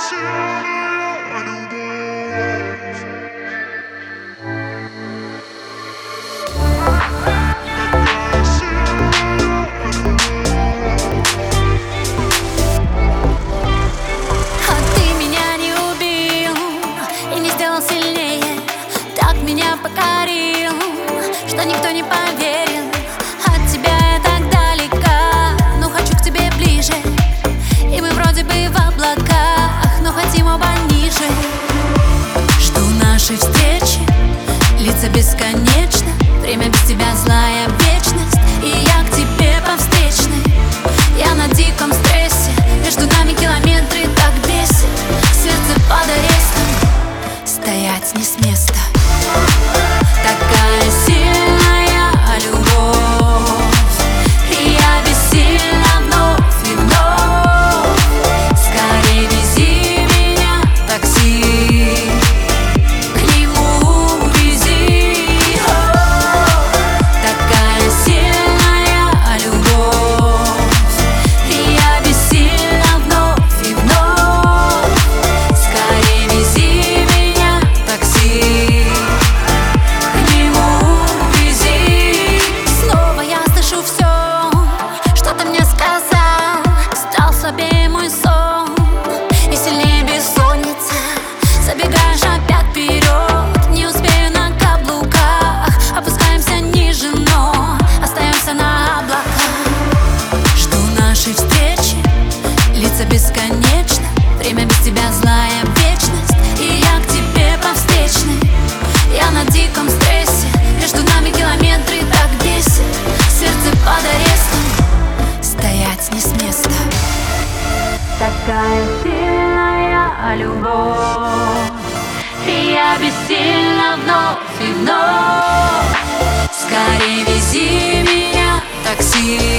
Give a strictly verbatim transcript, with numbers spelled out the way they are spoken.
Покорил, что никто не поверил. От тебя я так далека, но хочу к тебе ближе. И мы вроде бы в облаках, но хотим оба ниже. Жду нашей встречи, лица бесконечно. Время без тебя злая вечность, и я к тебе по встречной. Я на диком стрессе, между нами километры так бесит. Сердце под арестом, стоять не с места. Такая сильная любовь, и я бессильна вновь и вновь. Скорей вези меня в такси, к нему вези. О, такая сильная любовь, и я бессильна вновь и вновь. Скорей вези меня в такси. Слабее мой сон, и сильнее бессонница. Забегаешь опять вперед, не успею на каблуках. Опускаемся ниже, но остаемся на облаках. Жду нашей встречи, лица бесконечно. Время без тебя злая вечность, и я к тебе по встречной. Я на диком стрессе, между нами километры так бесит. Сердце под арестом, стоять не с места. Такая сильная любовь, и я бессильна вновь и вновь. Скорей вези меня в такси.